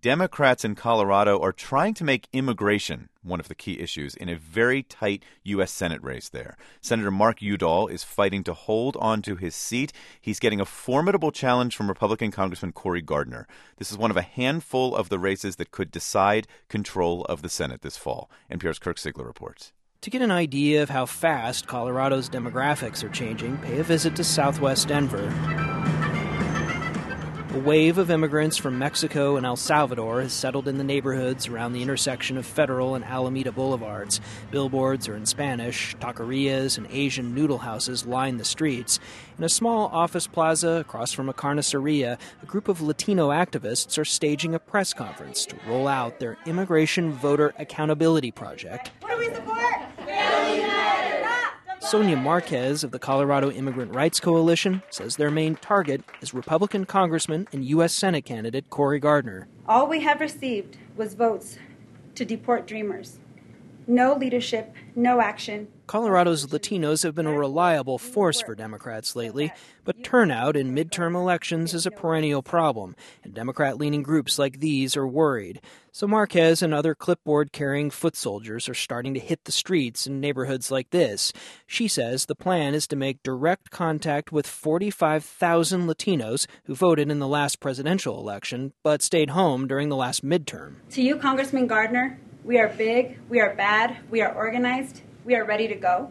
Democrats in Colorado are trying to make immigration one of the key issues in a very tight U.S. Senate race there. Senator Mark Udall is fighting to hold on to his seat. He's getting a formidable challenge from Republican Congressman Cory Gardner. This is one of a handful of the races that could decide control of the Senate this fall. NPR's Kirk Siegler reports. To get an idea of how fast Colorado's demographics are changing, pay a visit to Southwest Denver. A wave of immigrants from Mexico and El Salvador has settled in the neighborhoods around the intersection of Federal and Alameda Boulevards. Billboards are in Spanish, taquerias and Asian noodle houses line the streets. In a small office plaza across from a carniceria, a group of Latino activists are staging a press conference to roll out their Immigration Voter Accountability Project. What do we support? Sonia Marquez of the Colorado Immigrant Rights Coalition says their main target is Republican Congressman and U.S. Senate candidate Cory Gardner. All we have received was votes to deport dreamers. No leadership, no action. Colorado's Latinos have been a reliable force for Democrats lately, but turnout in midterm elections is a perennial problem, and Democrat-leaning groups like these are worried. So Marquez and other clipboard-carrying foot soldiers are starting to hit the streets in neighborhoods like this. She says the plan is to make direct contact with 45,000 Latinos who voted in the last presidential election, but stayed home during the last midterm. To you, Congressman Gardner, we are big, we are bad, we are organized, we are ready to go.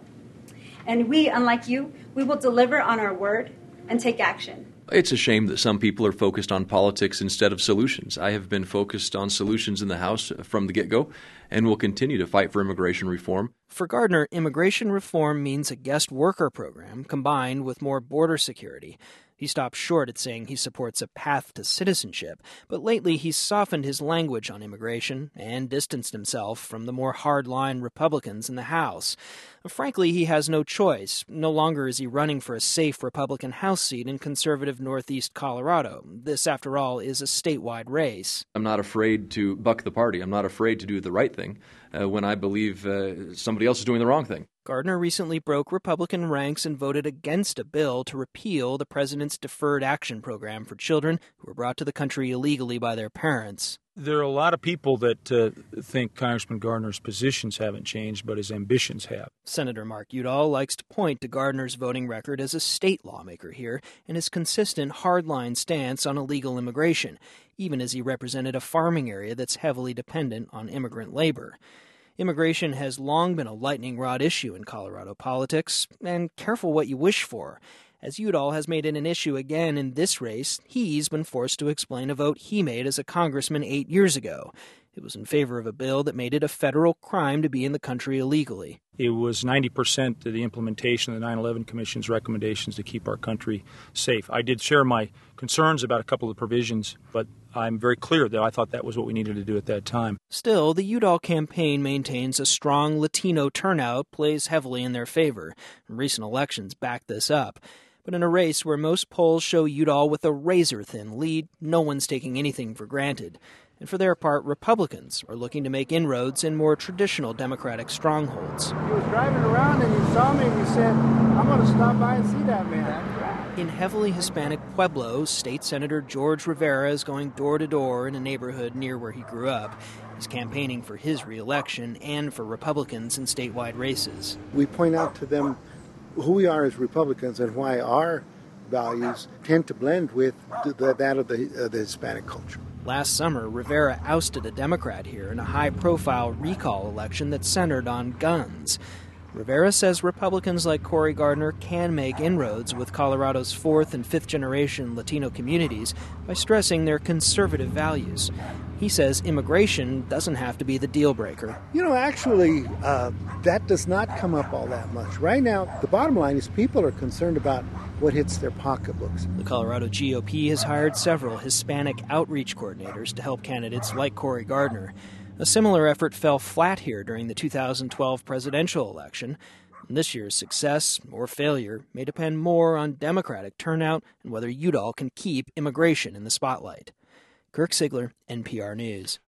And we, unlike you, we will deliver on our word and take action. It's a shame that some people are focused on politics instead of solutions. I have been focused on solutions in the House from the get-go and will continue to fight for immigration reform. For Gardner, immigration reform means a guest worker program combined with more border security. He stopped short at saying he supports a path to citizenship, but lately he's softened his language on immigration and distanced himself from the more hardline Republicans in the House. Frankly, he has no choice. No longer is he running for a safe Republican House seat in conservative Northeast Colorado. This, after all, is a statewide race. I'm not afraid to buck the party. I'm not afraid to do the right thing when I believe somebody else is doing the wrong thing. Gardner recently broke Republican ranks and voted against a bill to repeal the president's Deferred Action Program for children who were brought to the country illegally by their parents. There are a lot of people that think Congressman Gardner's positions haven't changed, but his ambitions have. Senator Mark Udall likes to point to Gardner's voting record as a state lawmaker here and his consistent hardline stance on illegal immigration, even as he represented a farming area that's heavily dependent on immigrant labor. Immigration has long been a lightning rod issue in Colorado politics, and careful what you wish for. As Udall has made it an issue again in this race, he's been forced to explain a vote he made as a congressman 8 years ago. It was in favor of a bill that made it a federal crime to be in the country illegally. It was 90% of the implementation of the 9/11 Commission's recommendations to keep our country safe. I did share my concerns about a couple of the provisions, but I'm very clear that I thought that was what we needed to do at that time. Still, the Udall campaign maintains a strong Latino turnout plays heavily in their favor. Recent elections back this up. But in a race where most polls show Udall with a razor-thin lead, no one's taking anything for granted. And for their part, Republicans are looking to make inroads in more traditional Democratic strongholds. He was driving around and he saw me and he said, I'm going to stop by and see that man. In heavily Hispanic Pueblo, State Senator George Rivera is going door-to-door in a neighborhood near where he grew up. He's campaigning for his re-election and for Republicans in statewide races. We point out to them who we are as Republicans and why our values tend to blend with that of the Hispanic culture. Last summer, Rivera ousted a Democrat here in a high-profile recall election that centered on guns. Rivera says Republicans like Cory Gardner can make inroads with Colorado's fourth- and fifth-generation Latino communities by stressing their conservative values. He says immigration doesn't have to be the deal-breaker. Actually, that does not come up all that much. Right now, the bottom line is people are concerned about what hits their pocketbooks. The Colorado GOP has hired several Hispanic outreach coordinators to help candidates like Cory Gardner. A similar effort fell flat here during the 2012 presidential election. This year's success or failure may depend more on Democratic turnout and whether Udall can keep immigration in the spotlight. Kirk Siegler, NPR News.